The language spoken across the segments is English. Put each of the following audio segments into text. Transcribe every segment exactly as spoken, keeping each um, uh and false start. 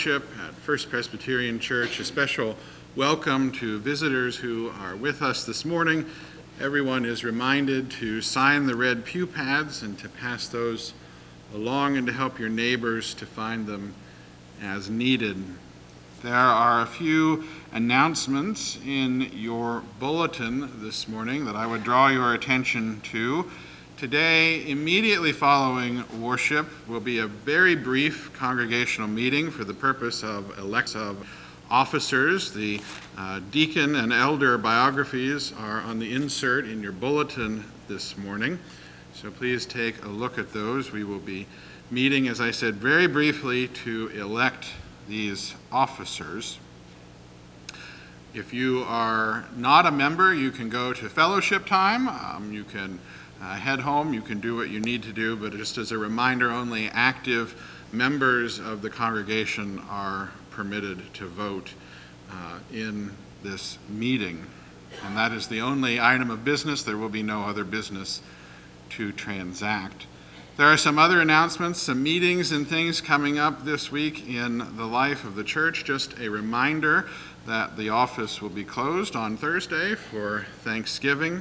Fellowship at First Presbyterian Church. A special welcome to visitors who are with us this morning. Everyone is reminded to sign the red pew pads and to pass those along and to help your neighbors to find them as needed. There are a few announcements in your bulletin this morning that I would draw your attention to. Today, immediately following worship, will be a very brief congregational meeting for the purpose of election of officers. The uh, deacon and elder biographies are on the insert in your bulletin this morning, so please take a look at those. We will be meeting, as I said, very briefly to elect these officers. If you are not a member, you can go to fellowship time. Um, you can Uh, head home, you can do what you need to do, but just as a reminder, only active members of the congregation are permitted to vote uh, in this meeting. And that is the only item of business. There will be no other business to transact. There are some other announcements, some meetings and things coming up this week in the life of the church. Just a reminder that the office will be closed on Thursday for Thanksgiving.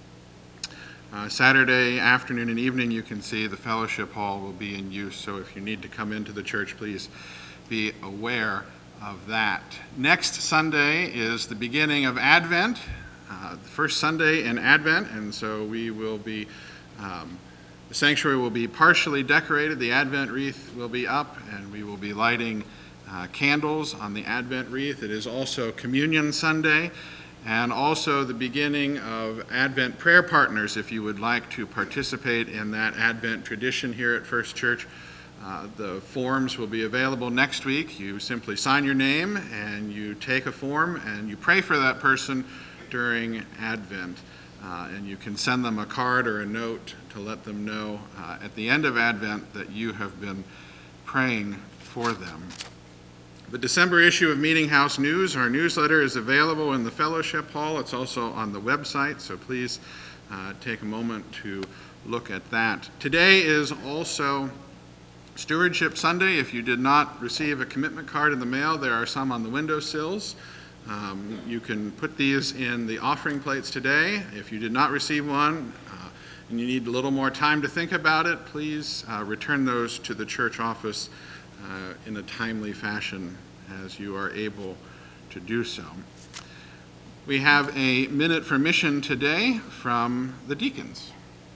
Uh, Saturday afternoon and evening, you can see the fellowship hall will be in use, so if you need to come into the church, please be aware of that. Next Sunday is the beginning of Advent, uh, the first Sunday in Advent, and so we will be, um, the sanctuary will be partially decorated, the Advent wreath will be up, and we will be lighting uh, candles on the Advent wreath. It is also Communion Sunday, and also the beginning of Advent Prayer Partners. If you would like to participate in that Advent tradition here at First Church, uh, the forms will be available next week. You simply sign your name and you take a form and you pray for that person during Advent. Uh, and you can send them a card or a note to let them know uh, at the end of Advent that you have been praying for them. The December issue of Meeting House News, our newsletter, is available in the fellowship hall. It's also on the website, so please uh, take a moment to look at that. Today is also Stewardship Sunday. If you did not receive a commitment card in the mail, there are some on the windowsills. Um, you can put these in the offering plates today. If you did not receive one uh, and you need a little more time to think about it, please uh, return those to the church office Uh, in a timely fashion as you are able to do so. We have a minute for mission today from the deacons.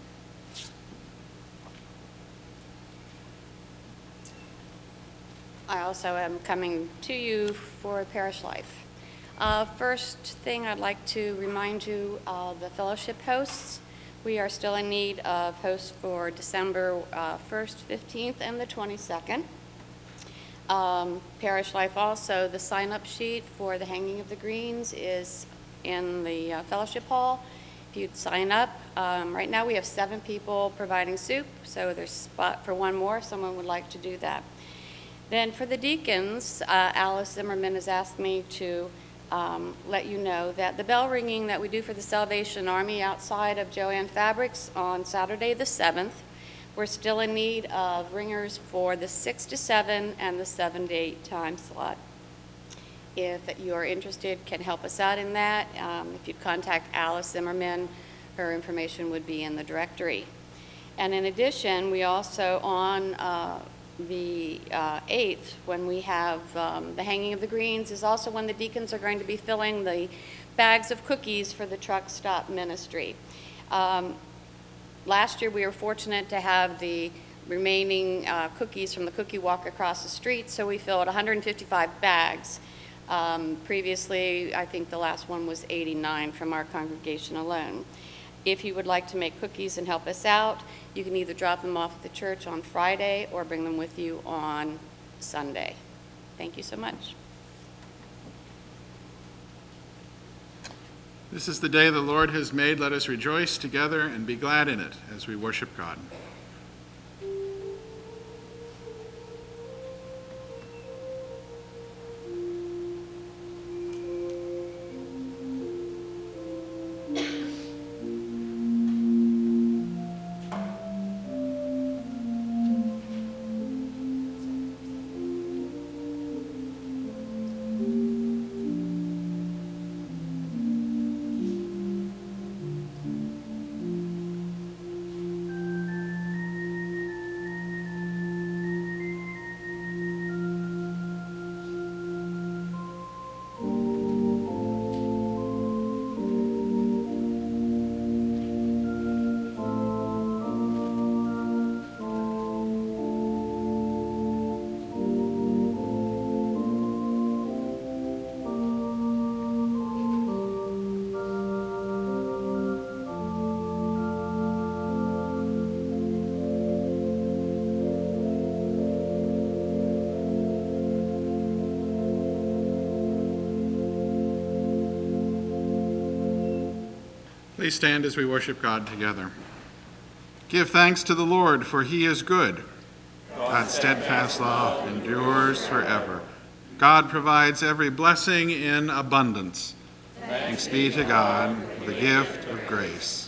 I also am coming to you for Parish Life. Uh, first thing I'd like to remind you of the fellowship hosts. We are still in need of hosts for December uh, first, fifteenth, and the twenty-second. Um, Parish Life also, the sign-up sheet for the hanging of the greens is in the uh, fellowship hall. If you'd sign up, um, right now we have seven people providing soup, so there's spot for one more if someone would like to do that. Then for the deacons, uh, Alice Zimmerman has asked me to um, let you know that the bell ringing that we do for the Salvation Army outside of Joanne Fabrics on Saturday the seventh, we're still in need of ringers for the six to seven and the seven to eight time slot. If you are interested, can help us out in that. Um, if you'd contact Alice Zimmerman, her information would be in the directory. And in addition, we also on uh, the uh, eighth, when we have um, the hanging of the greens, is also when the deacons are going to be filling the bags of cookies for the truck stop ministry. Um, Last year, we were fortunate to have the remaining uh, cookies from the cookie walk across the street, so we filled one hundred fifty-five bags. Um, previously, I think the last one was eighty-nine from our congregation alone. If you would like to make cookies and help us out, you can either drop them off at the church on Friday or bring them with you on Sunday. Thank you so much. This is the day the Lord has made. Let us rejoice together and be glad in it as we worship God. Please stand as we worship God together. Give thanks to the Lord, for he is good. God's steadfast love endures forever. God provides every blessing in abundance. Thanks be to God for the gift of grace.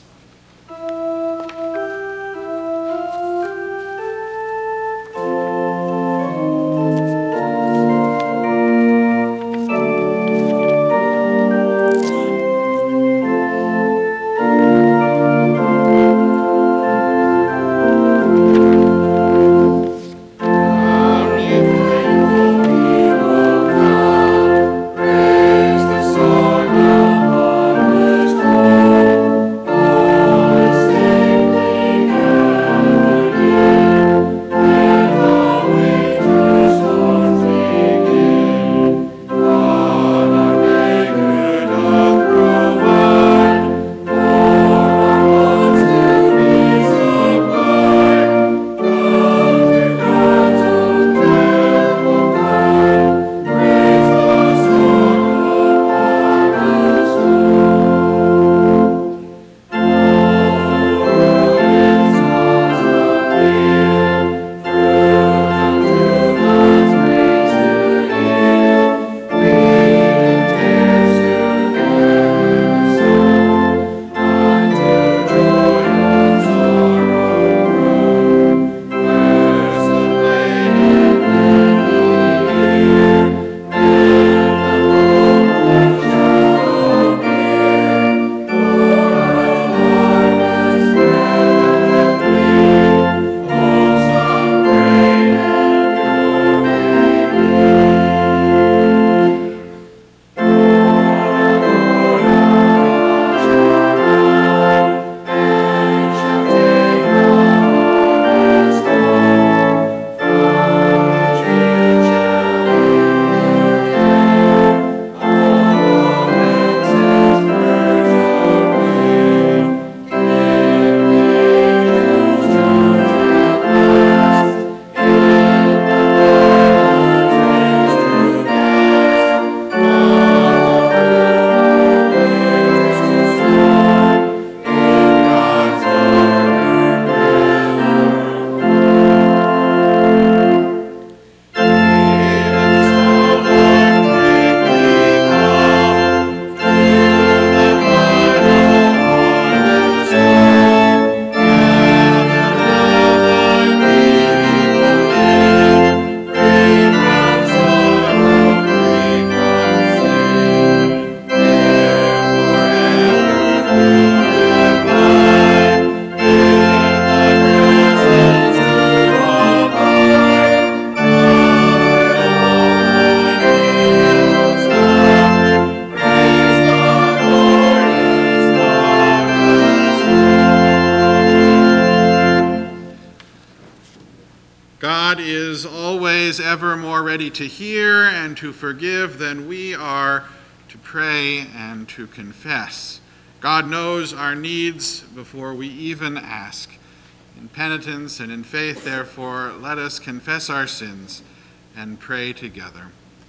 God is always ever more ready to hear and to forgive than we are to pray and to confess. God knows our needs before we even ask. In penitence and in faith, therefore, let us confess our sins and pray together.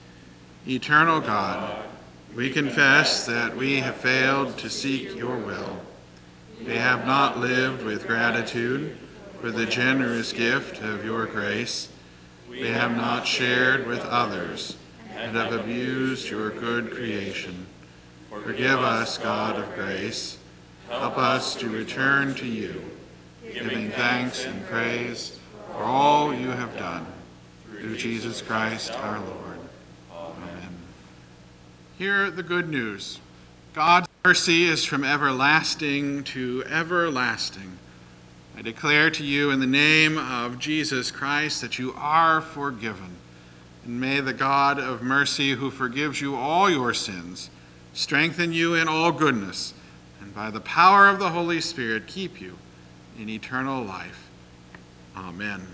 Eternal God, we confess that we have failed to seek your will. We have not lived with gratitude for the generous gift of your grace. We have not shared with others and have abused your good creation. Forgive us, God of grace. Help us to return to you, giving thanks and praise for all you have done. Through Jesus Christ our Lord. Amen. Hear the good news. God's mercy is from everlasting to everlasting. I declare to you in the name of Jesus Christ that you are forgiven. And may the God of mercy, who forgives you all your sins, strengthen you in all goodness, and by the power of the Holy Spirit keep you in eternal life. Amen.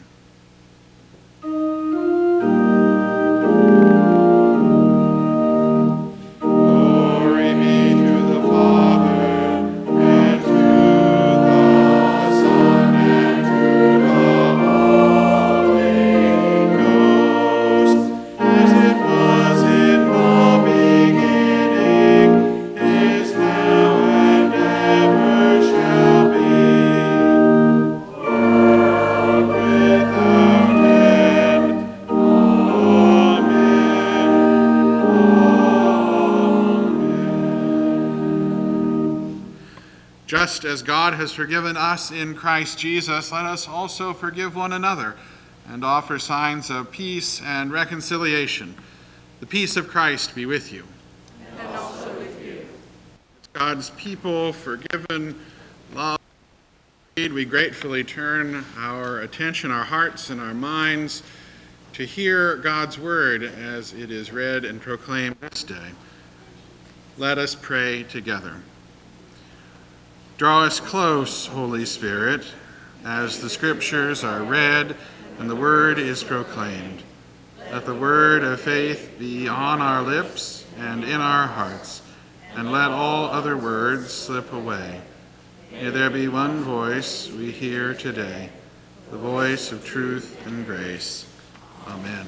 Is now and ever. just as God has forgiven us in Christ Jesus, let us also forgive one another and offer signs of peace and reconciliation. The peace of Christ be with you. And also with you. As God's people, forgiven, loved, we gratefully turn our attention, our hearts, and our minds to hear God's word as it is read and proclaimed this day. Let us pray together. Draw us close, Holy Spirit, as the Scriptures are read and the word is proclaimed. Let the word of faith be on our lips and in our hearts, and let all other words slip away. May there be one voice we hear today, the voice of truth and grace. Amen.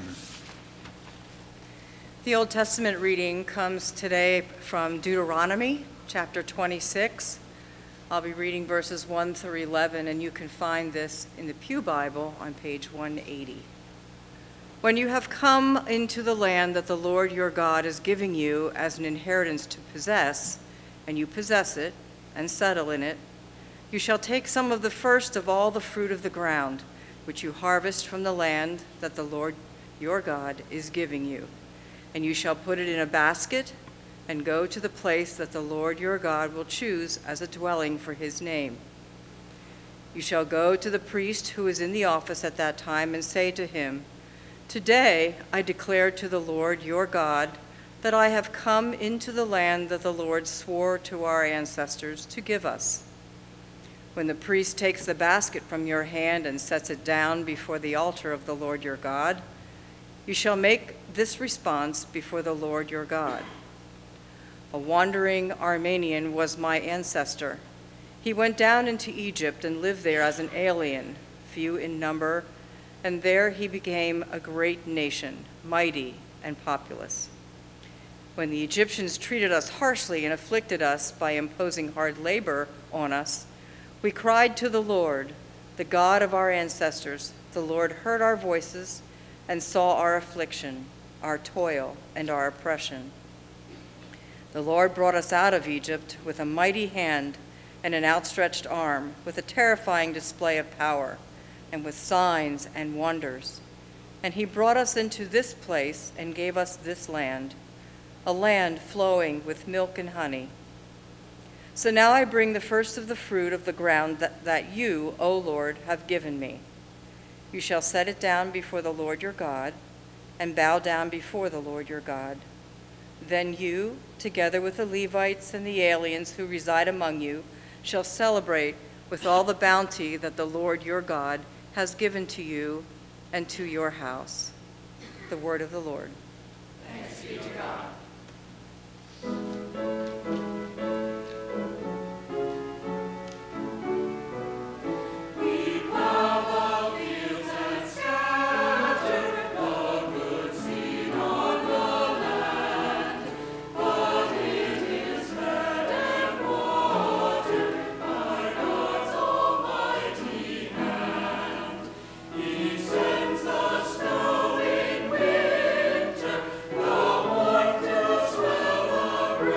The Old Testament reading comes today from Deuteronomy, chapter twenty-six. I'll be reading verses one through eleven, and you can find this in the Pew Bible on page one eighty. When you have come into the land that the Lord your God is giving you as an inheritance to possess, and you possess it and settle in it, you shall take some of the first of all the fruit of the ground, which you harvest from the land that the Lord your God is giving you. And you shall put it in a basket and go to the place that the Lord your God will choose as a dwelling for his name. You shall go to the priest who is in the office at that time and say to him, "Today I declare to the Lord your God that I have come into the land that the Lord swore to our ancestors to give us." When the priest takes the basket from your hand and sets it down before the altar of the Lord your God, you shall make this response before the Lord your God. A wandering Armenian was my ancestor. He went down into Egypt and lived there as an alien, few in number, and there he became a great nation, mighty and populous. When the Egyptians treated us harshly and afflicted us by imposing hard labor on us, we cried to the Lord, the God of our ancestors. The Lord heard our voices and saw our affliction, our toil, and our oppression. The Lord brought us out of Egypt with a mighty hand and an outstretched arm, with a terrifying display of power, and with signs and wonders. And he brought us into this place and gave us this land, a land flowing with milk and honey. So now I bring the first of the fruit of the ground that, that you, O Lord, have given me. You shall set it down before the Lord your God, and bow down before the Lord your God. Then you, together with the Levites and the aliens who reside among you, shall celebrate with all the bounty that the Lord your God has given to you and to your house. The word of the Lord. Thanks be to God. Snow in winter, the warmth to swell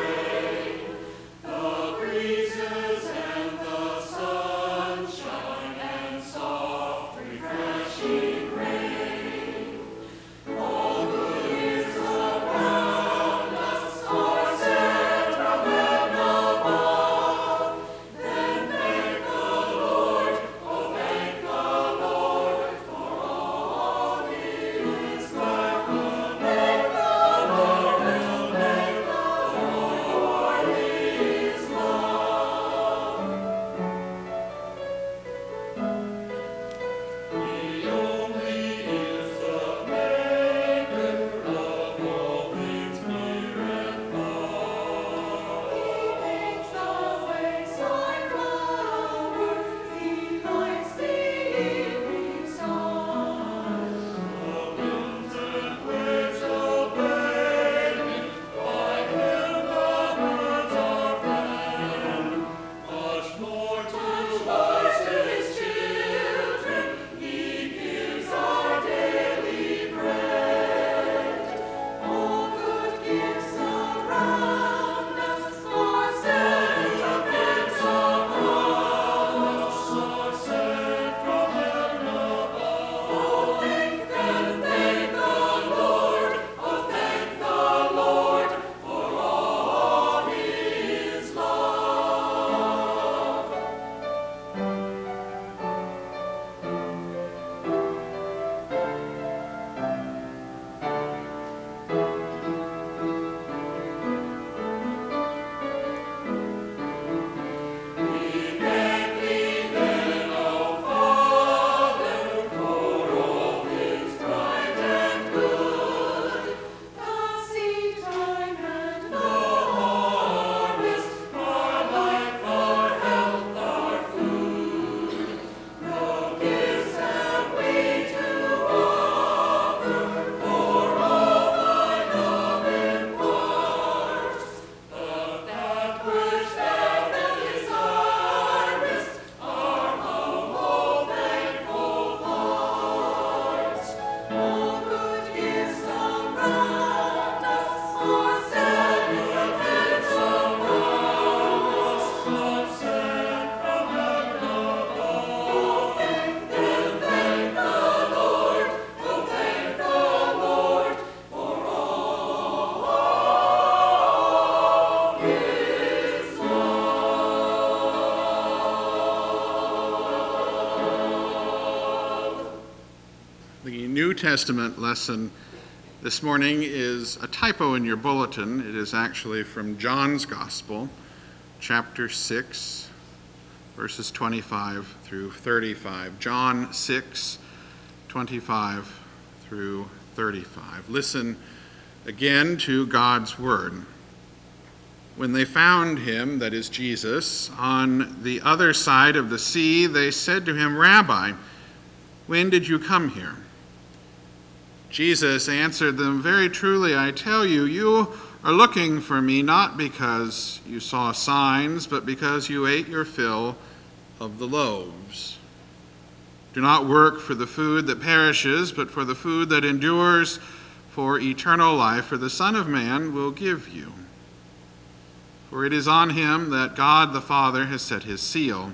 Testament lesson this morning is a typo in your bulletin. It is actually from John's Gospel, chapter six, verses twenty-five through thirty-five. John six, twenty-five through thirty-five. Listen again to God's word. When they found him, that is Jesus, on the other side of the sea, they said to him, "Rabbi, when did you come here?" Jesus answered them, "Very truly I tell you, you are looking for me not because you saw signs, but because you ate your fill of the loaves. Do not work for the food that perishes, but for the food that endures for eternal life, for the Son of Man will give you. For it is on him that God the Father has set his seal."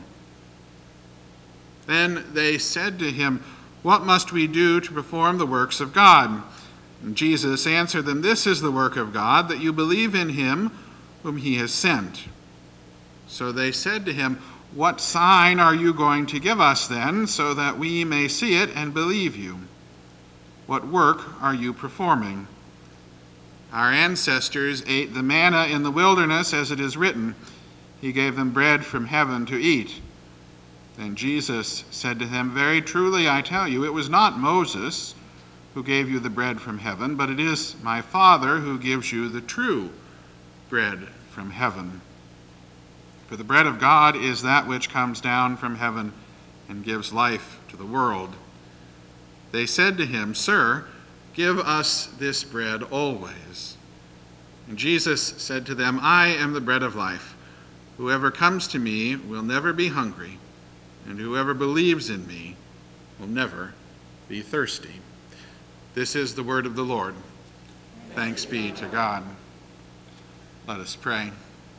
Then they said to him, "What must we do to perform the works of God?" And Jesus answered them, "This is the work of God, that you believe in him whom he has sent." So they said to him, "What sign are you going to give us then, so that we may see it and believe you? What work are you performing? Our ancestors ate the manna in the wilderness, as it is written, 'He gave them bread from heaven to eat.'" Then Jesus said to them, "Very truly I tell you, it was not Moses who gave you the bread from heaven, but it is my Father who gives you the true bread from heaven. For the bread of God is that which comes down from heaven and gives life to the world." They said to him, "Sir, give us this bread always." And Jesus said to them, "I am the bread of life. Whoever comes to me will never be hungry, and whoever believes in me will never be thirsty." This is the word of the Lord. Thanks be to God. Let us pray.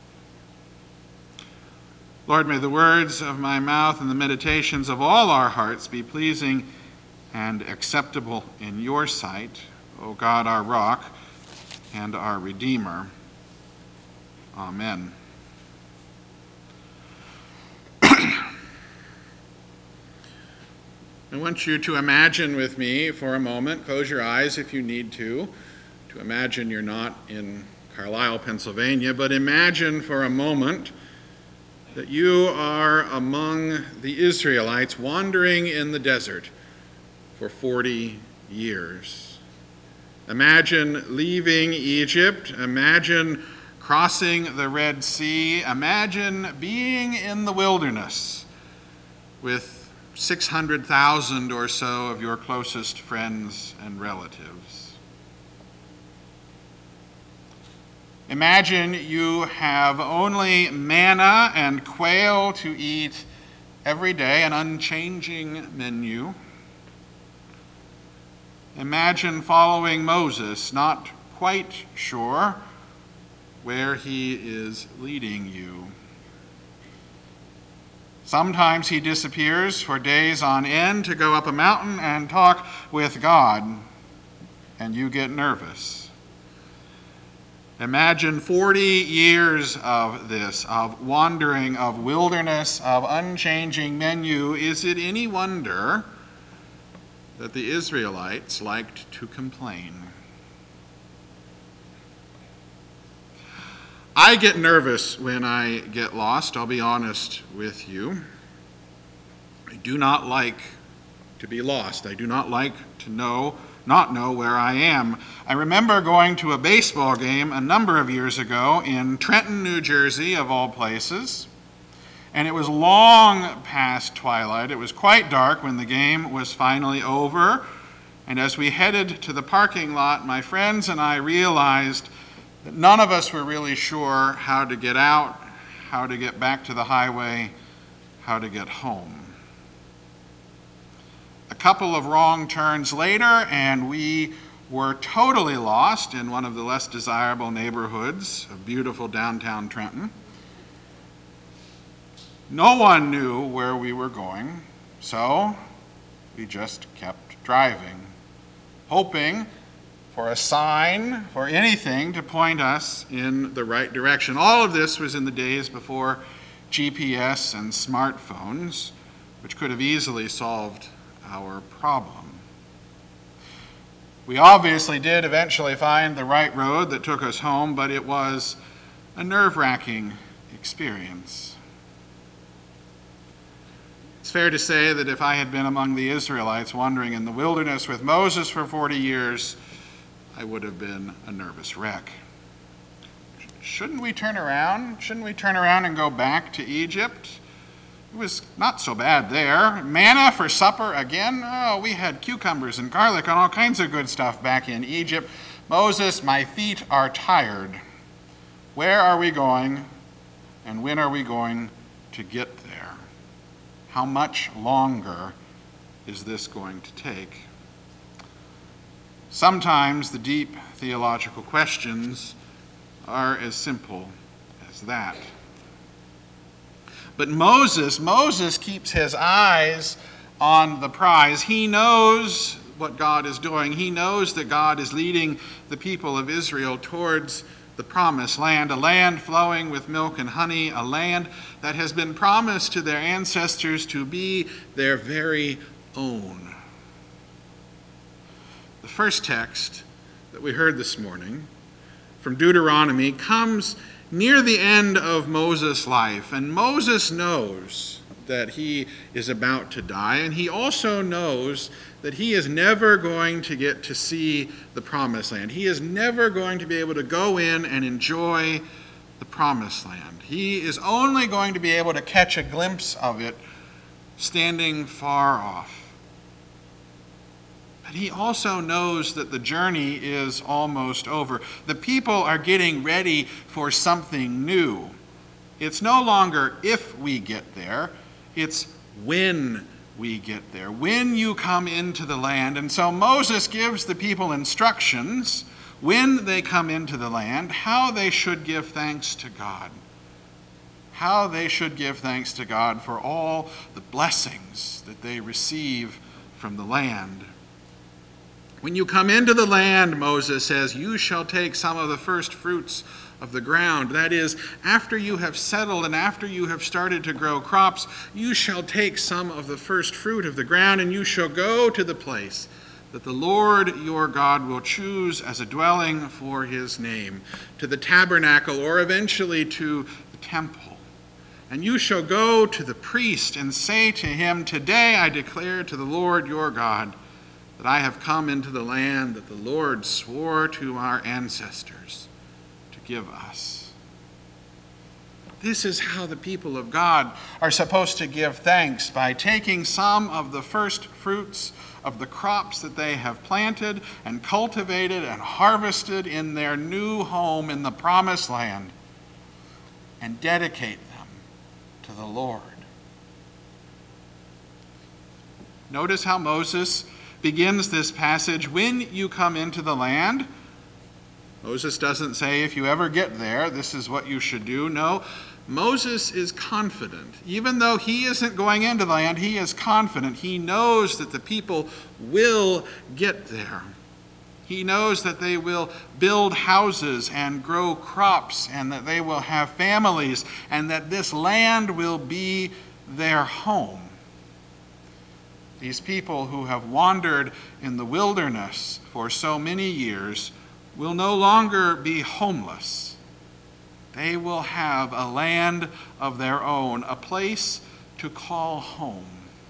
Lord, may the words of my mouth and the meditations of all our hearts be pleasing and acceptable in your sight, O God, our rock and our Redeemer. Amen. I want you to imagine with me for a moment, close your eyes if you need to, to imagine you're not in Carlisle, Pennsylvania, but imagine for a moment that you are among the Israelites wandering in the desert for forty years. Imagine leaving Egypt. Imagine crossing the Red Sea. Imagine being in the wilderness with six hundred thousand or so of your closest friends and relatives. Imagine you have only manna and quail to eat every day, an unchanging menu. Imagine following Moses, not quite sure where he is leading you. Sometimes he disappears for days on end to go up a mountain and talk with God, and you get nervous. Imagine forty years of this, of wandering, of wilderness, of unchanging menu. Is it any wonder that the Israelites liked to complain? I get nervous when I get lost, I'll be honest with you. I do not like to be lost. I do not like to know, not know where I am. I remember going to a baseball game a number of years ago in Trenton, New Jersey, of all places, and it was long past twilight. It was quite dark when the game was finally over, and as we headed to the parking lot, my friends and I realized that none of us were really sure how to get out, how to get back to the highway, how to get home. A couple of wrong turns later, and we were totally lost in one of the less desirable neighborhoods of beautiful downtown Trenton. No one knew where we were going, so we just kept driving, hoping for a sign, for anything to point us in the right direction. All of this was in the days before G P S and smartphones, which could have easily solved our problem. We obviously did eventually find the right road that took us home, but it was a nerve-wracking experience. It's fair to say that if I had been among the Israelites wandering in the wilderness with Moses for forty years, I would have been a nervous wreck. Shouldn't we turn around? Shouldn't we turn around and go back to Egypt? It was not so bad there. Manna for supper again? Oh, we had cucumbers and garlic and all kinds of good stuff back in Egypt. Moses, my feet are tired. Where are we going, and when are we going to get there? How much longer is this going to take? Sometimes the deep theological questions are as simple as that. But Moses, Moses keeps his eyes on the prize. He knows what God is doing. He knows that God is leading the people of Israel towards the promised land, a land flowing with milk and honey, a land that has been promised to their ancestors to be their very own. The first text that we heard this morning from Deuteronomy comes near the end of Moses' life, and Moses knows that he is about to die, and he also knows that he is never going to get to see the promised land. He is never going to be able to go in and enjoy the promised land. He is only going to be able to catch a glimpse of it standing far off. But he also knows that the journey is almost over. The people are getting ready for something new. It's no longer if we get there, it's when we get there, when you come into the land. And so Moses gives the people instructions when they come into the land, how they should give thanks to God. How they should give thanks to God for all the blessings that they receive from the land. When you come into the land, Moses says, you shall take some of the first fruits of the ground. That is, after you have settled and after you have started to grow crops, you shall take some of the first fruit of the ground, and you shall go to the place that the Lord your God will choose as a dwelling for his name, to the tabernacle, or eventually to the temple. And you shall go to the priest and say to him, today I declare to the Lord your God that I have come into the land that the Lord swore to our ancestors to give us. This is how the people of God are supposed to give thanks, by taking some of the first fruits of the crops that they have planted and cultivated and harvested in their new home in the promised land and dedicate them to the Lord. Notice how Moses begins this passage, when you come into the land. Moses doesn't say, if you ever get there, this is what you should do. No, Moses is confident. Even though he isn't going into the land, he is confident. He knows that the people will get there. He knows that they will build houses and grow crops, and that they will have families, and that this land will be their home. These people who have wandered in the wilderness for so many years will no longer be homeless. They will have a land of their own, a place to call home.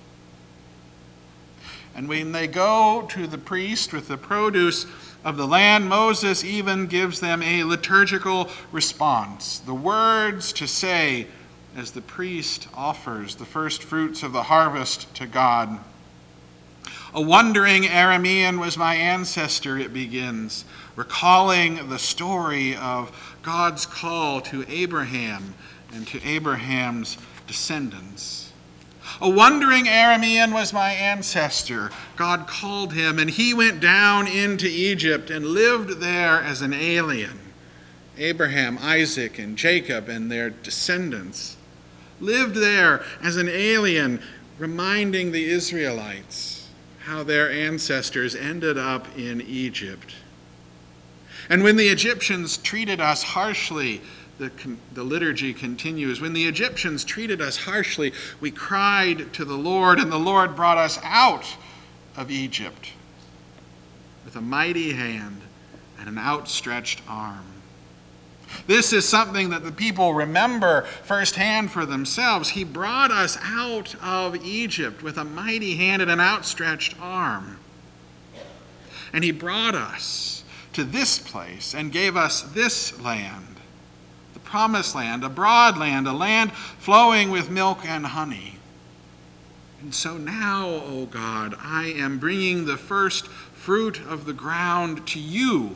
And when they go to the priest with the produce of the land, Moses even gives them a liturgical response, the words to say as the priest offers the first fruits of the harvest to God. A wandering Aramean was my ancestor, it begins, recalling the story of God's call to Abraham and to Abraham's descendants. A wandering Aramean was my ancestor. God called him, and he went down into Egypt and lived there as an alien. Abraham, Isaac, and Jacob and their descendants lived there as an alien, reminding the Israelites how their ancestors ended up in Egypt. And when the Egyptians treated us harshly, the, the liturgy continues, when the Egyptians treated us harshly, we cried to the Lord, and the Lord brought us out of Egypt. with a mighty hand and an outstretched arm. This is something that the people remember firsthand for themselves. He brought us out of Egypt with a mighty hand and an outstretched arm. And he brought us to this place and gave us this land, the promised land, a broad land, a land flowing with milk and honey. And so now, O God, I am bringing the first fruit of the ground to you.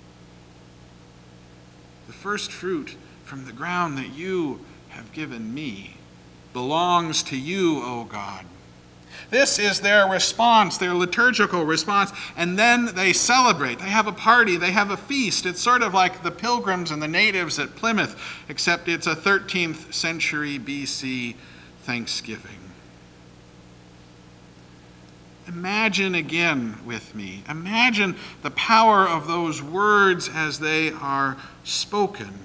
The first fruit from the ground that you have given me belongs to you, O God. This is their response, their liturgical response, and then they celebrate. They have a party, they have a feast. It's sort of like the Pilgrims and the natives at Plymouth, except it's a thirteenth century B C Thanksgiving. Imagine again with me. Imagine the power of those words as they are spoken.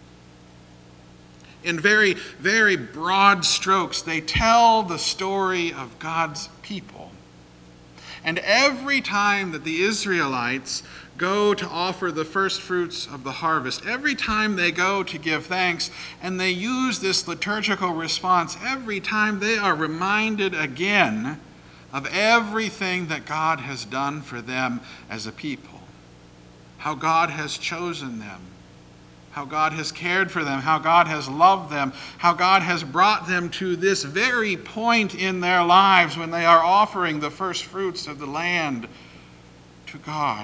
In very, very broad strokes, they tell the story of God's people. And every time that the Israelites go to offer the first fruits of the harvest, every time they go to give thanks, and they use this liturgical response, every time they are reminded again of everything that God has done for them as a people, how God has chosen them, how God has cared for them, how God has loved them, how God has brought them to this very point in their lives when they are offering the first fruits of the land to God.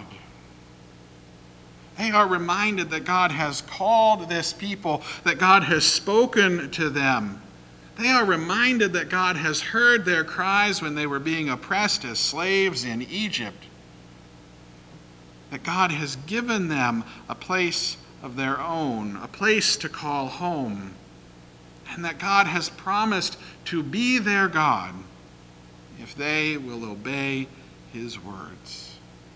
They are reminded that God has called this people, that God has spoken to them. They are reminded that God has heard their cries when they were being oppressed as slaves in Egypt, that God has given them a place of their own, a place to call home, and that God has promised to be their God if they will obey his words.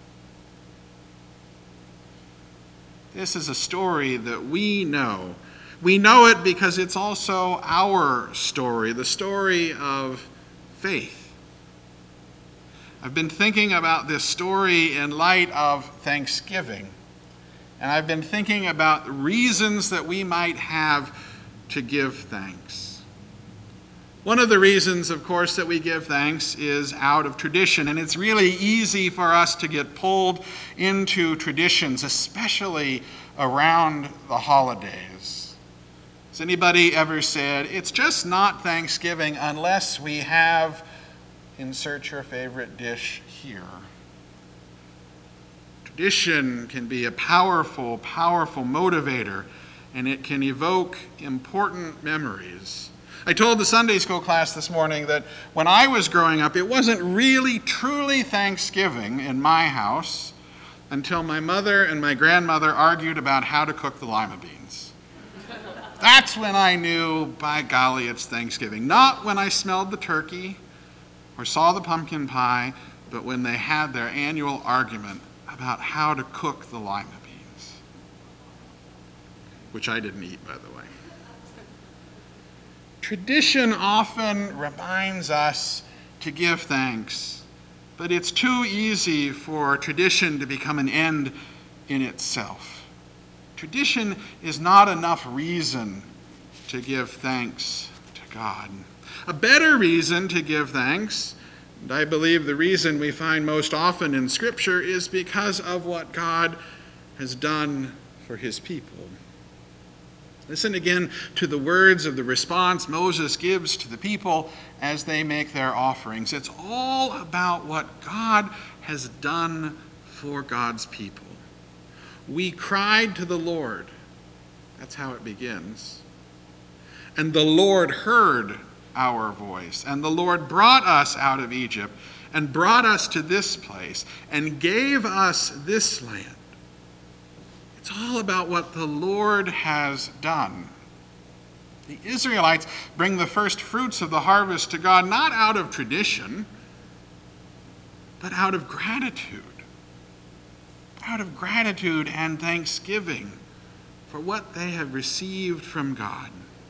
This is a story that we know. We know it because it's also our story, the story of faith. I've been thinking about this story in light of Thanksgiving, and I've been thinking about the reasons that we might have to give thanks. One of the reasons, of course, that we give thanks is out of tradition, and it's really easy for us to get pulled into traditions, especially around the holidays. Has anybody ever said, it's just not Thanksgiving unless we have, insert your favorite dish here? Tradition can be a powerful, powerful motivator, and it can evoke important memories. I told the Sunday school class this morning that when I was growing up, it wasn't really, truly Thanksgiving in my house until my mother and my grandmother argued about how to cook the lima beans. That's when I knew, by golly, it's Thanksgiving. Not when I smelled the turkey or saw the pumpkin pie, but when they had their annual argument about how to cook the lima beans, which I didn't eat, by the way. Tradition often reminds us to give thanks, but it's too easy for tradition to become an end in itself. Tradition is not enough reason to give thanks to God. A better reason to give thanks, and I believe the reason we find most often in Scripture, is because of what God has done for his people. Listen again to the words of the response Moses gives to the people as they make their offerings. It's all about what God has done for God's people. We cried to the Lord. That's how it begins. And the Lord heard our voice. And the Lord brought us out of Egypt and brought us to this place and gave us this land. It's all about what the Lord has done. The Israelites bring the first fruits of the harvest to God not out of tradition, but out of gratitude. Out of gratitude and thanksgiving for what they have received from God.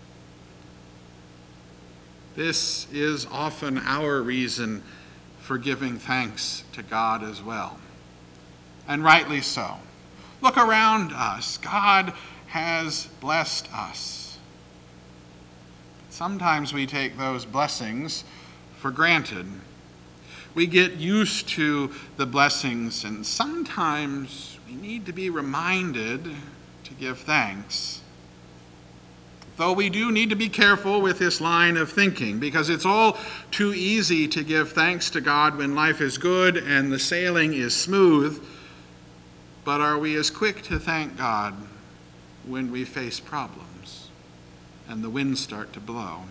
This is often our reason for giving thanks to God as well. and rightly so. Look around us. God has blessed us. Sometimes we take those blessings for granted. We get used to the blessings, and sometimes we need to be reminded to give thanks. Though we do need to be careful with this line of thinking, because it's all too easy to give thanks to God when life is good and the sailing is smooth. But are we as quick to thank God when we face problems and the winds start to blow?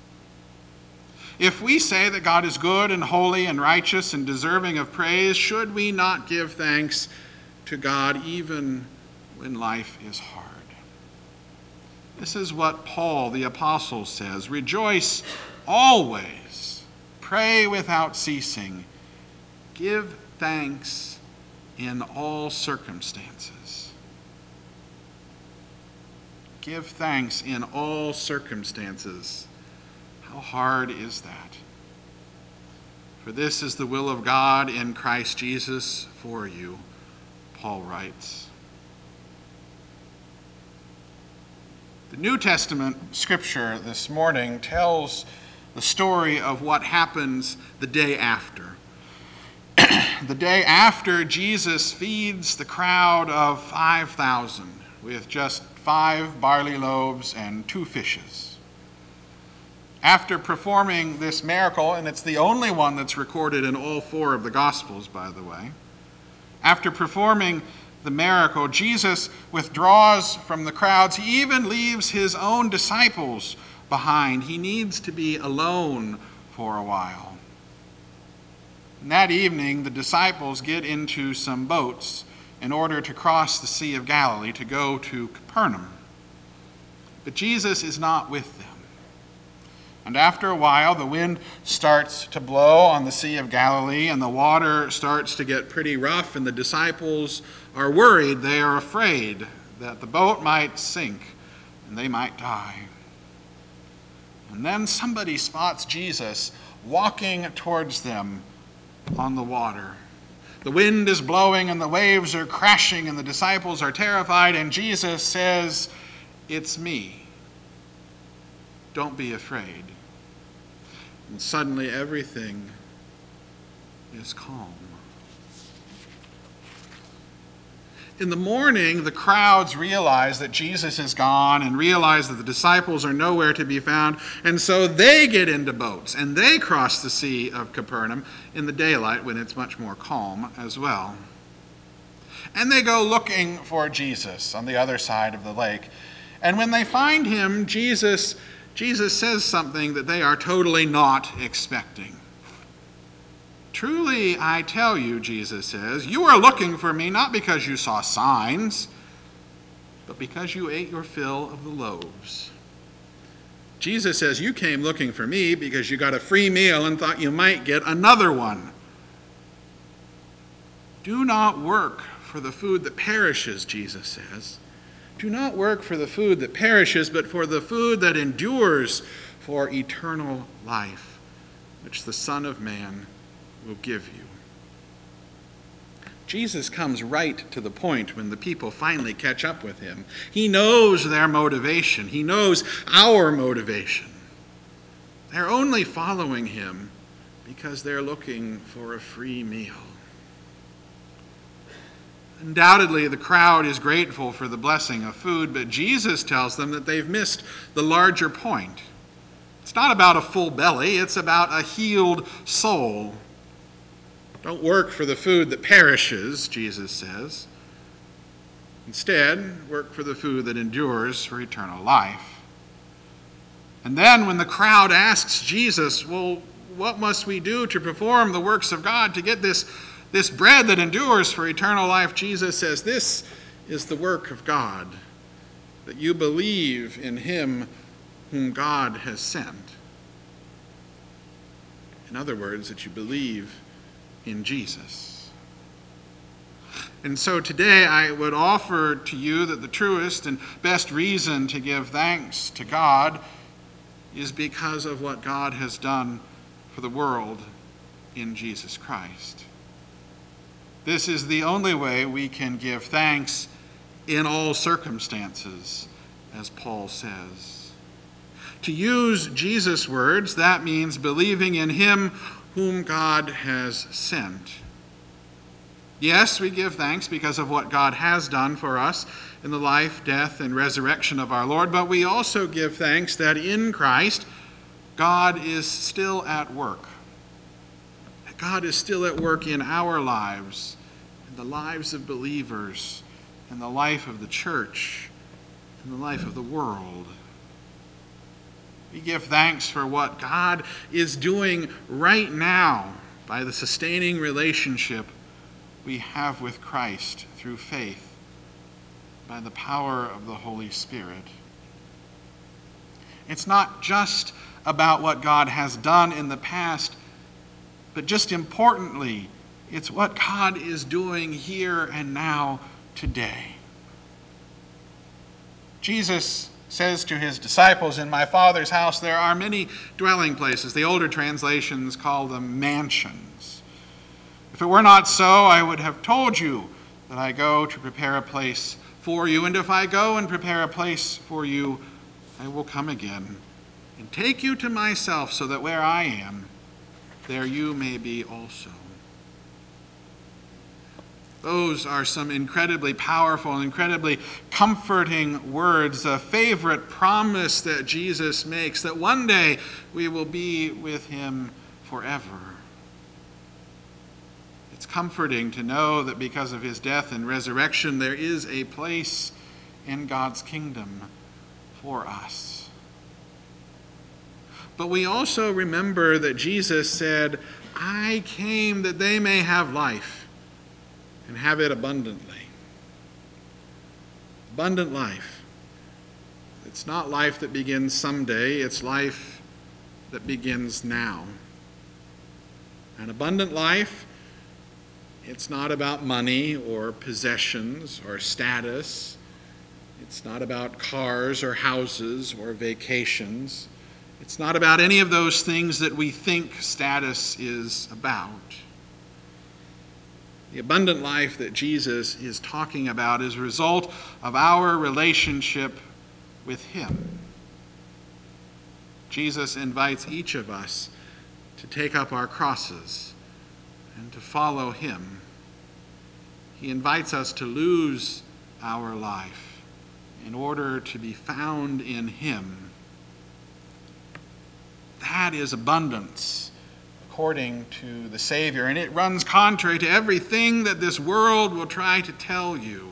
If we say that God is good and holy and righteous and deserving of praise, should we not give thanks to God even when life is hard? This is what Paul the apostle says: rejoice always, pray without ceasing, give thanks in all circumstances. Give thanks in all circumstances. How hard is that? For this is the will of God in Christ Jesus for you, Paul writes. The New Testament scripture this morning tells the story of what happens the day after. The day after Jesus feeds the crowd of five thousand with just five barley loaves and two fishes. After performing this miracle, and it's the only one that's recorded in all four of the Gospels, by the way, after performing the miracle, Jesus withdraws from the crowds. He even leaves his own disciples behind. He needs to be alone for a while. And that evening, the disciples get into some boats in order to cross the Sea of Galilee to go to Capernaum. But Jesus is not with them. And after a while, the wind starts to blow on the Sea of Galilee, and the water starts to get pretty rough, and the disciples are worried. They are afraid that the boat might sink and they might die. And then somebody spots Jesus walking towards them on the water. The wind is blowing and the waves are crashing and the disciples are terrified, and Jesus says, "It's me. Don't be afraid." And suddenly everything is calm. In the morning, the crowds realize that Jesus is gone and realize that the disciples are nowhere to be found, and so they get into boats and they cross the Sea of Capernaum in the daylight when it's much more calm as well. And they go looking for Jesus on the other side of the lake. And when they find him, Jesus, Jesus says something that they are totally not expecting. "Truly, I tell you," Jesus says, "you are looking for me not because you saw signs, but because you ate your fill of the loaves." Jesus says, "You came looking for me because you got a free meal and thought you might get another one. Do not work for the food that perishes," Jesus says. "Do not work for the food that perishes, but for the food that endures for eternal life, which the Son of Man will give you." Jesus comes right to the point when the people finally catch up with him. He knows their motivation. He knows our motivation. They're only following him because they're looking for a free meal. Undoubtedly, the crowd is grateful for the blessing of food, but Jesus tells them that they've missed the larger point. It's not about a full belly, it's about a healed soul. Don't work for the food that perishes, Jesus says. Instead, work for the food that endures for eternal life. And then when the crowd asks Jesus, "Well, what must we do to perform the works of God to get this, this bread that endures for eternal life?" Jesus says, "This is the work of God, that you believe in him whom God has sent." In other words, that you believe in Jesus. And so today I would offer to you that the truest and best reason to give thanks to God is because of what God has done for the world in Jesus Christ. This is the only way we can give thanks in all circumstances, as Paul says. To use Jesus' words, that means believing in him whom God has sent. Yes, we give thanks because of what God has done for us in the life, death, and resurrection of our Lord, but we also give thanks that in Christ, God is still at work. That God is still at work in our lives, in the lives of believers, in the life of the church, in the life of the world. We give thanks for what God is doing right now by the sustaining relationship we have with Christ through faith, by the power of the Holy Spirit. It's not just about what God has done in the past, but just importantly, it's what God is doing here and now today. Jesus says to his disciples, "In my Father's house there are many dwelling places." The older translations call them mansions. If it were not so, I would have told you that I go to prepare a place for you. And if I go and prepare a place for you, I will come again and take you to myself, so that where I am, there you may be also. Those are some incredibly powerful and incredibly comforting words, a favorite promise that Jesus makes, that one day we will be with him forever. It's comforting to know that because of his death and resurrection, there is a place in God's kingdom for us. But we also remember that Jesus said, "I came that they may have life and have it abundantly." Abundant life. It's not life that begins someday, it's life that begins now. An abundant life, it's not about money or possessions or status. It's not about cars or houses or vacations. It's not about any of those things that we think status is about. The abundant life that Jesus is talking about is a result of our relationship with him. Jesus invites each of us to take up our crosses and to follow him. He invites us to lose our life in order to be found in him. That is abundance, according to the Savior, and it runs contrary to everything that this world will try to tell you.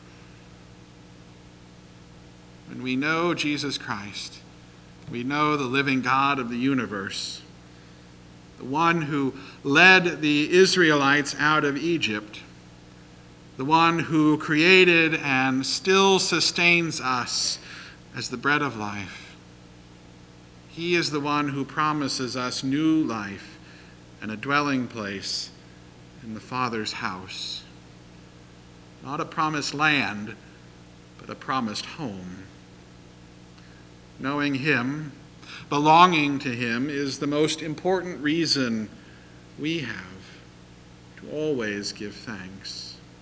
When we know Jesus Christ, we know the living God of the universe, the one who led the Israelites out of Egypt, the one who created and still sustains us as the bread of life. He is the one who promises us new life and a dwelling place in the Father's house. Not a promised land, but a promised home. Knowing him, belonging to him, is the most important reason we have to always give thanks.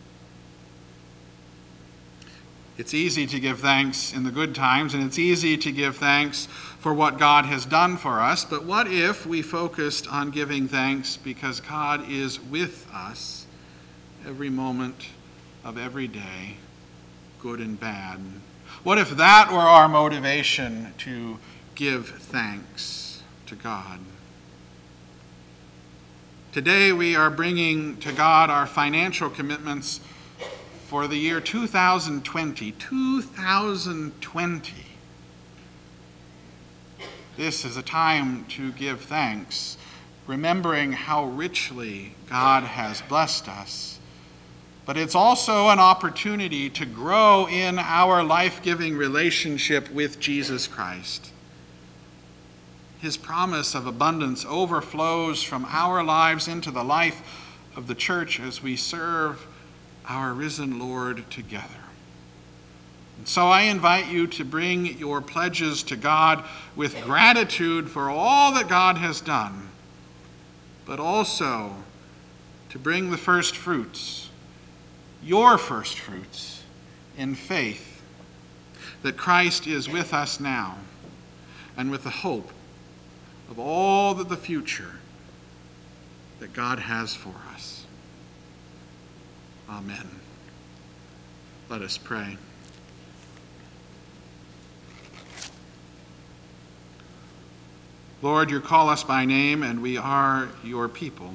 It's easy to give thanks in the good times, and it's easy to give thanks for what God has done for us, but what if we focused on giving thanks because God is with us every moment of every day, good and bad? What if that were our motivation to give thanks to God? Today we are bringing to God our financial commitments for the year two thousand twenty. two thousand twenty. This is a time to give thanks, remembering how richly God has blessed us. But it's also an opportunity to grow in our life-giving relationship with Jesus Christ. His promise of abundance overflows from our lives into the life of the church as we serve our risen Lord together. And so I invite you to bring your pledges to God with gratitude for all that God has done, but also to bring the first fruits, your first fruits, in faith, that Christ is with us now, and with the hope of all that the future that God has for us. Amen. Let us pray. Lord, you call us by name, and we are your people.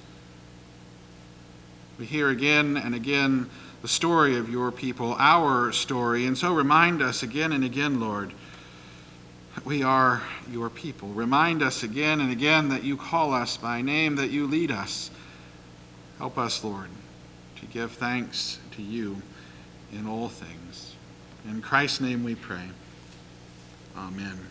We hear again and again the story of your people, our story, and so remind us again and again, Lord, that we are your people. Remind us again and again that you call us by name, that you lead us. Help us, Lord, to give thanks to you in all things. In Christ's name we pray. Amen.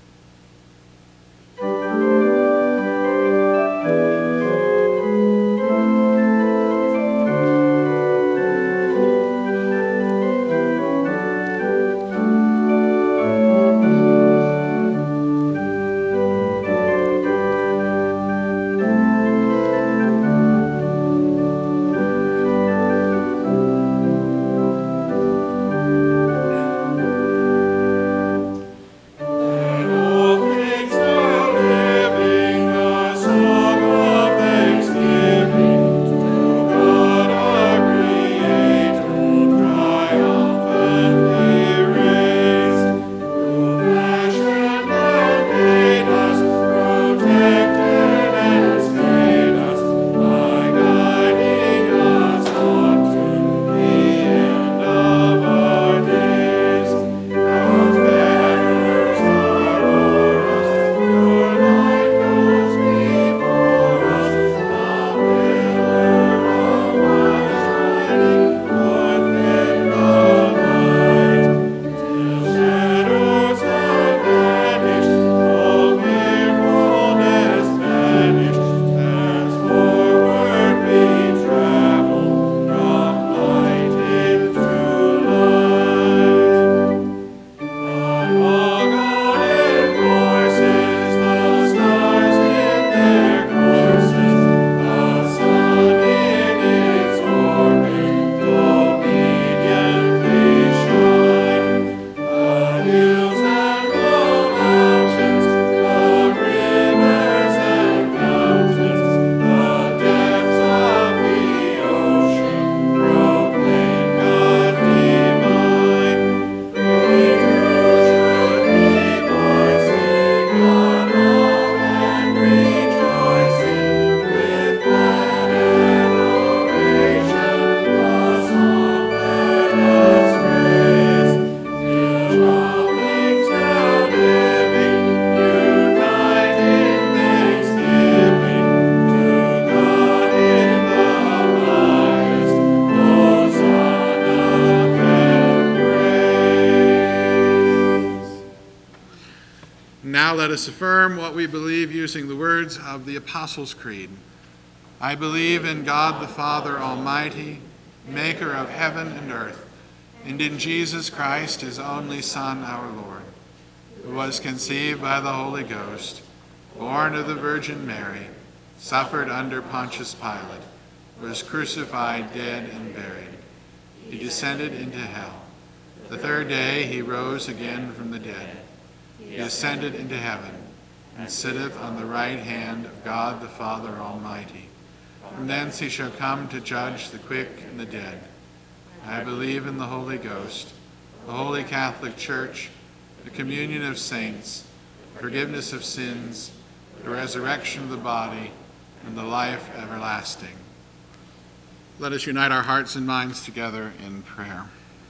Now let us affirm what we believe using the words of the Apostles' Creed. I believe in God the Father Almighty, maker of heaven and earth, and in Jesus Christ, his only Son, our Lord, who was conceived by the Holy Ghost, born of the Virgin Mary, suffered under Pontius Pilate, was crucified, dead, and buried. He descended into hell. The third day he rose again from the dead. He ascended into heaven, and sitteth on the right hand of God the Father Almighty. From thence he shall come to judge the quick and the dead. I believe in the Holy Ghost, the holy Catholic Church, the communion of saints, the forgiveness of sins, the resurrection of the body, and the life everlasting. Let us unite our hearts and minds together in prayer.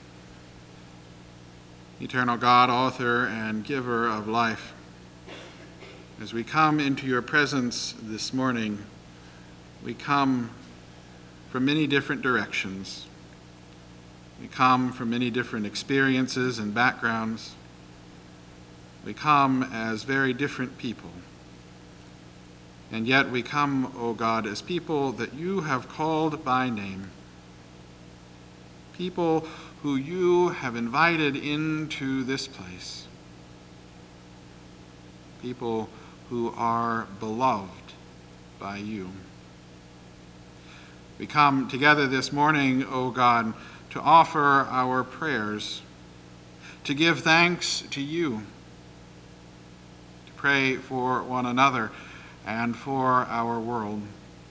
Eternal God, author and giver of life, as we come into your presence this morning, we come from many different directions. We come from many different experiences and backgrounds. We come as very different people. And yet we come, O God, as people that you have called by name. People who you have invited into this place. People who are beloved by you. We come together this morning, O God, to offer our prayers, to give thanks to you, to pray for one another and for our world.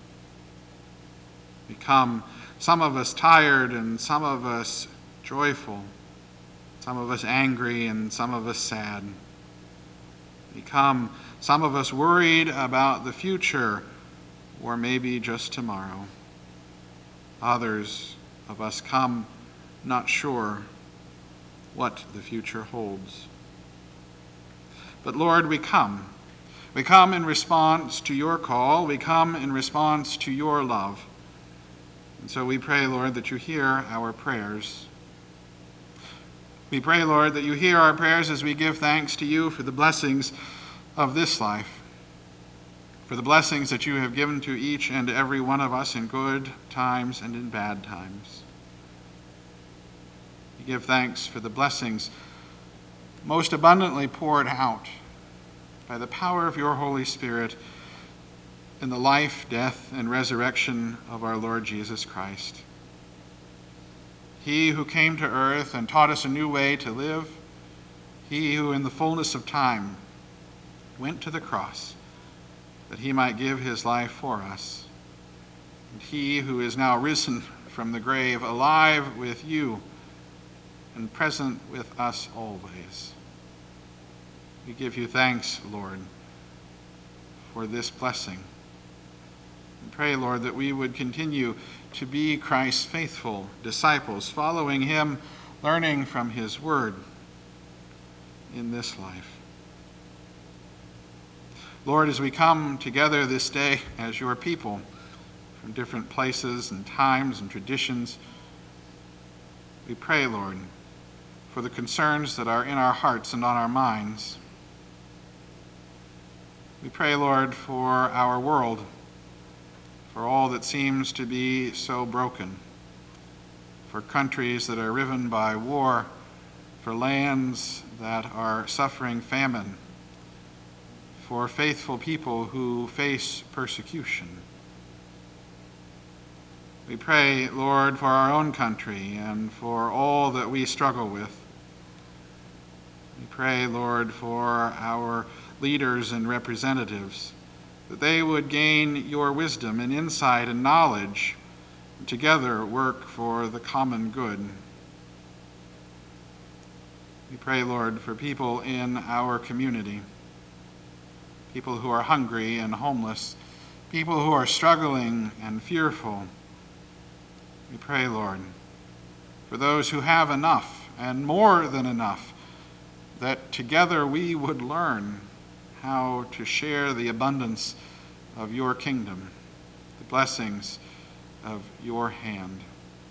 We come, some of us tired and some of us joyful, some of us angry and some of us sad. We come, some of us worried about the future or maybe just tomorrow. Others of us come not sure what the future holds. But Lord, we come. We come in response to your call. We come in response to your love. And so we pray, Lord, that you hear our prayers. We pray, Lord, that you hear our prayers as we give thanks to you for the blessings of this life, for the blessings that you have given to each and every one of us in good times and in bad times. We give thanks for the blessings most abundantly poured out by the power of your Holy Spirit in the life, death, and resurrection of our Lord Jesus Christ. He who came to earth and taught us a new way to live, he who in the fullness of time went to the cross that he might give his life for us, and he who is now risen from the grave, alive with you and present with us always. We give you thanks, Lord, for this blessing. And pray, Lord, that we would continue to be Christ's faithful disciples, following him, learning from his word in this life. Lord, as we come together this day as your people from different places and times and traditions, we pray, Lord, for the concerns that are in our hearts and on our minds. We pray, Lord, for our world, for all that seems to be so broken, for countries that are riven by war, for lands that are suffering famine, for faithful people who face persecution. We pray, Lord, for our own country and for all that we struggle with. We pray, Lord, for our leaders and representatives, that they would gain your wisdom and insight and knowledge, and together work for the common good. We pray, Lord, for people in our community, people who are hungry and homeless, people who are struggling and fearful. We pray, Lord, for those who have enough and more than enough, that together we would learn how to share the abundance of your kingdom, the blessings of your hand.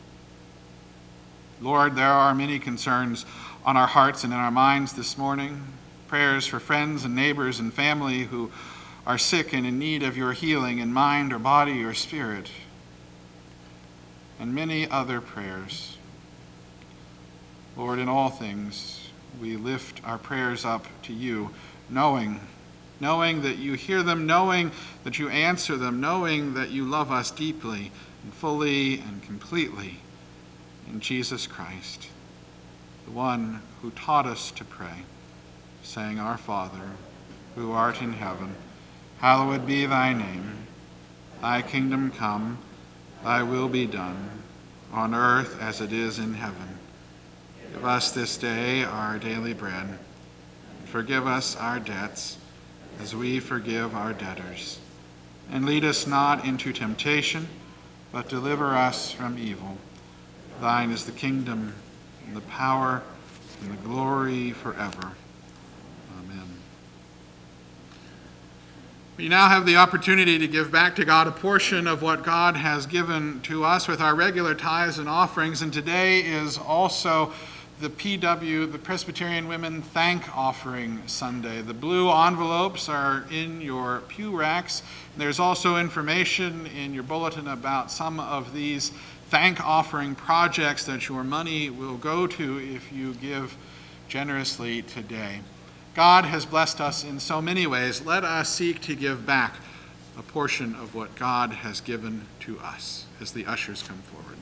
Lord, there are many concerns on our hearts and in our minds this morning. Prayers for friends and neighbors and family who are sick and in need of your healing in mind or body or spirit, and many other prayers. Lord, in all things, we lift our prayers up to you, knowing, knowing that you hear them, knowing that you answer them, knowing that you love us deeply and fully and completely in Jesus Christ, the one who taught us to pray, saying, Our Father, who art in heaven, hallowed be thy name. Thy kingdom come, thy will be done, on earth as it is in heaven. Give us this day our daily bread, and forgive us our debts, as we forgive our debtors. And lead us not into temptation, but deliver us from evil. Thine is the kingdom, and the power, and the glory forever. Amen. We now have the opportunity to give back to God a portion of what God has given to us with our regular tithes and offerings. And today is also the P W, the Presbyterian Women Thank Offering Sunday. The blue envelopes are in your pew racks. There's also information in your bulletin about some of these thank offering projects that your money will go to if you give generously today. God has blessed us in so many ways. Let us seek to give back a portion of what God has given to us as the ushers come forward.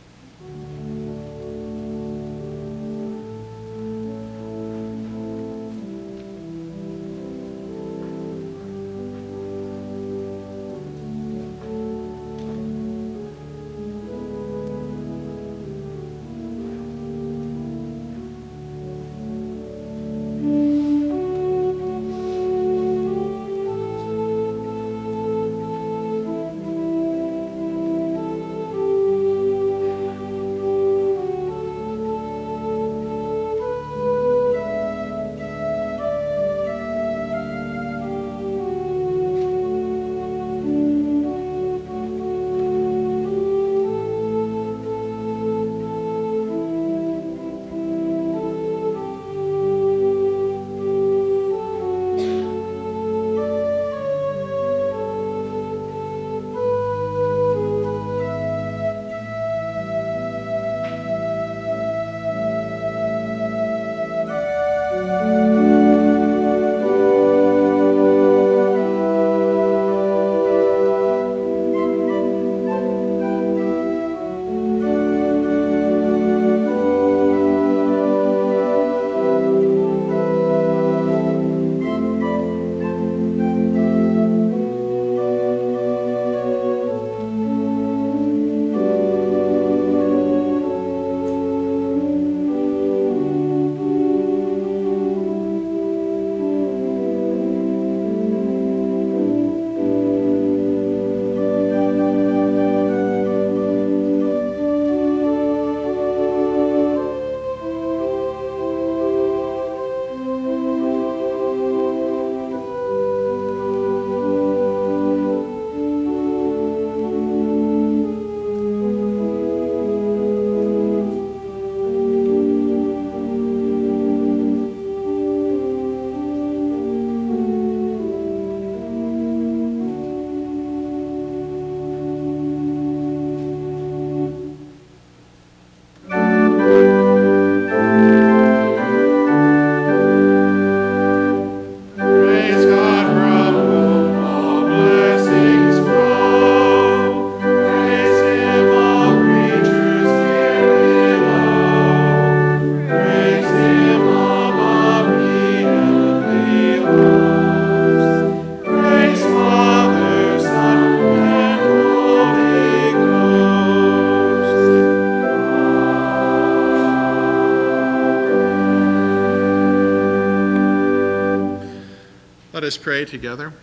Let us pray together.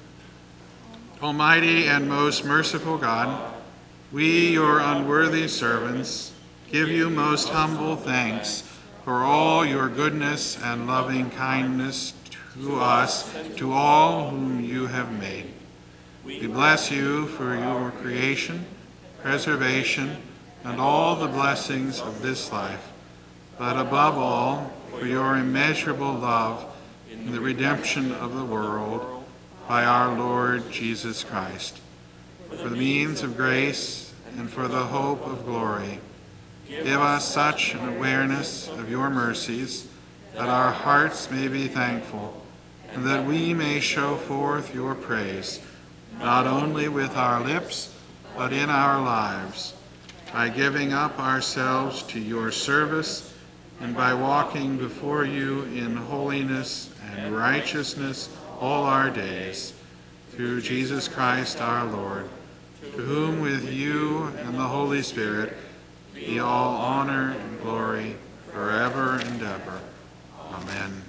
Almighty and most merciful God, we, your unworthy servants, give you most humble thanks for all your goodness and loving kindness to us, to all whom you have made. We bless you for your creation, preservation, and all the blessings of this life, but above all, for your immeasurable love in the redemption of the world by our Lord Jesus Christ. For the means of grace and for the hope of glory, give us such an awareness of your mercies that our hearts may be thankful and that we may show forth your praise, not only with our lips, but in our lives, by giving up ourselves to your service and by walking before you in holiness and righteousness all our days, through Jesus Christ our Lord, to whom with you and the Holy Spirit be all honor and glory forever and ever. Amen.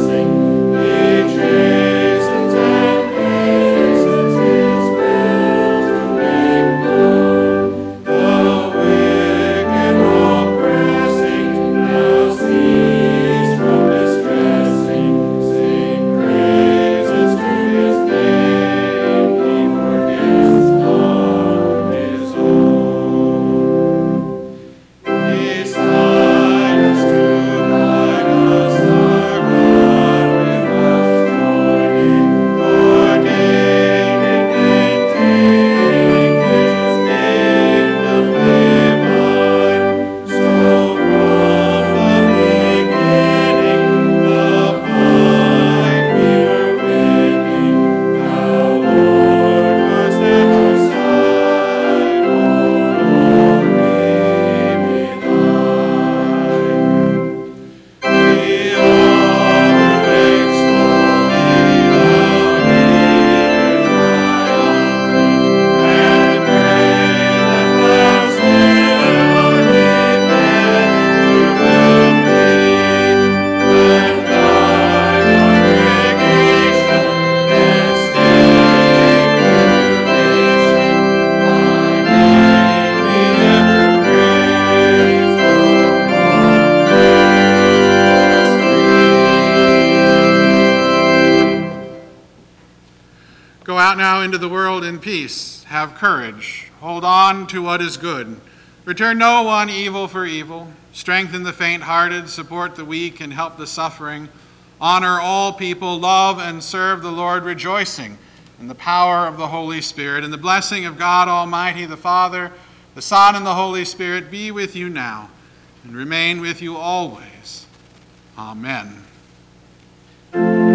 Blessing, each race and ten, and his will. out now into the world in peace. Have courage. Hold on to what is good. Return no one evil for evil. Strengthen the faint-hearted, support the weak, and help the suffering. Honor all people, love and serve the Lord, rejoicing in the power of the Holy Spirit. And the blessing of God Almighty, the Father, the Son, and the Holy Spirit be with you now and remain with you always. Amen.